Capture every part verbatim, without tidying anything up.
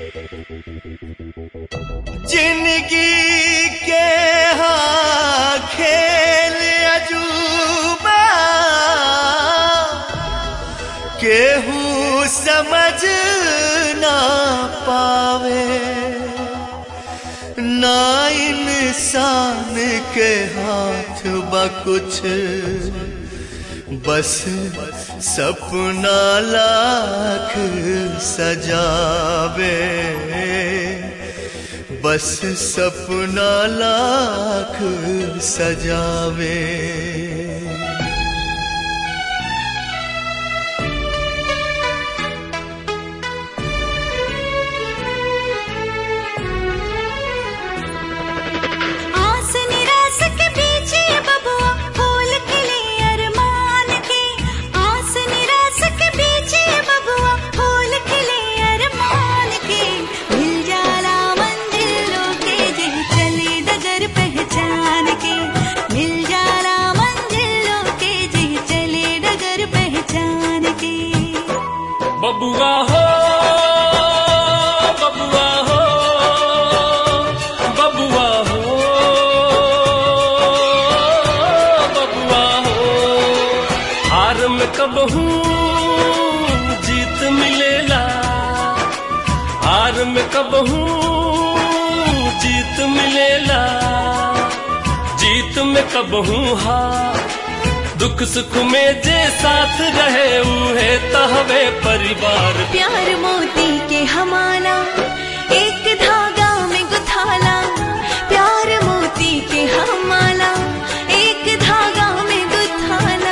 जिंदगी के हाँ खेल अजूबा केहू समझ ना पावे, ना इंसान के हाथ बा कुछ, बस सपना लाख सजावे, बस सपना लाख सजावे। बबुआ हो बबुआ हो बबुआ हो बबुआ हो, हार में कबहू जीत मिलेला, हार में कबहू जीत मिलेला, जीत में कबहू हार, दुख सुख में जे साथ रहे उहे तहवे परिवार। प्यार मोती के हमारा एक धागा में गुथाला, प्यार मोती के हमारा एक धागा में गुथाला।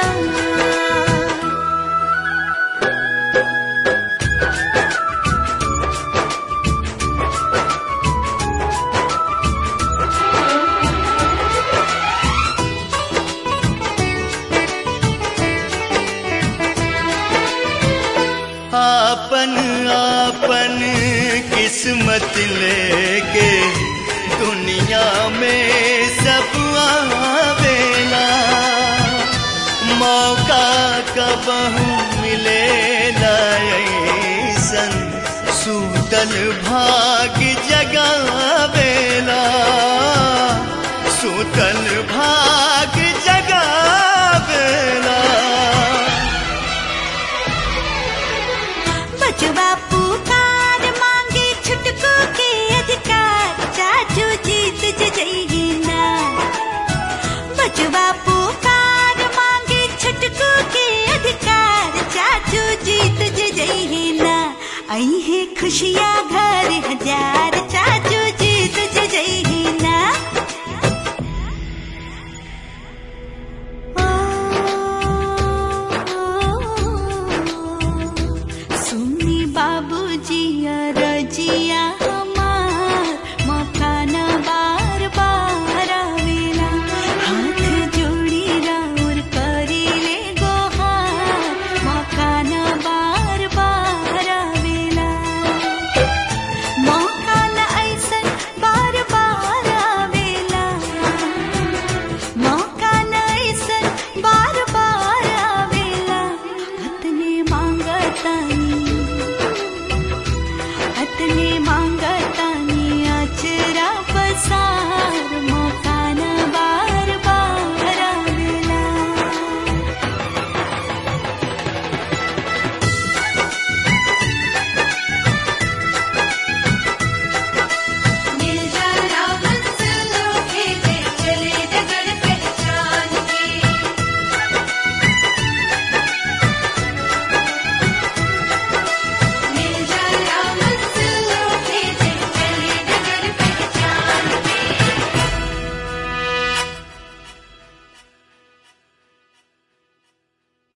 आपन आपन किस्मत लेके दुनिया में सब आवेला, मौका कबहू मिलेला ऐसन, सूतल भाग जगावेला, सूतल भाग जगावेला। बचवा पुकार मांगे छुटकू के अधिकार, चाचू जीत जइही ना। बचवा पुकार मांगे छुटकू के अधिकार, चाचू जीत जइही ना। आई है खुशियाँ घर